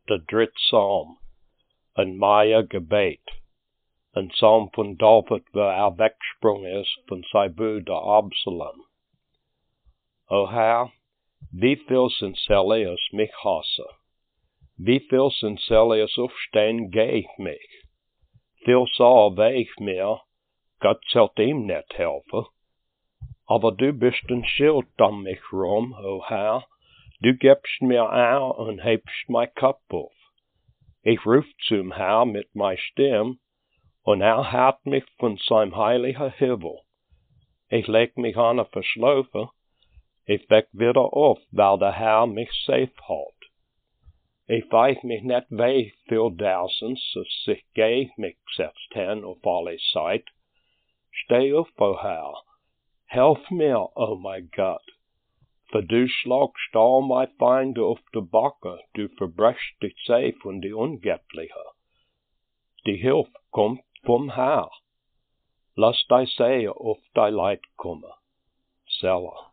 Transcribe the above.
de dritte psalm, een Maya gebed, een psalm van David waar wegsprong is van zijn broeder Absalom. O Herr, wie veel zijn Celius mich hassen, wie veel zijn Celius aufstehen gegen mich, veel sagen weig mir, Gott zult ihm nicht helfen, aber du bist ein Schild um mich rum, o Herr, du gibst mir an und hebst mein Kopf auf. Ich ruf zum Herr mit mein Stimm, und hört mich von seinem heiligen Himmel. Ich leg mich an verschlafen, ich weck wieder auf, weil der Herr mich safe hält. Ich weich mich nicht weg viel dersens, es sich gegen mich gesetzt haben auf alle Zeit. Steh auf, o Herr, helf mir, o mein Gott, für du schlagst all meine Feinde auf die Backe, du verbrechst die Zeh von die Ungöttlichen. Die Hilfe kommt vom Herr. Lass dein Sehe auf dein Leid kommen. Selah.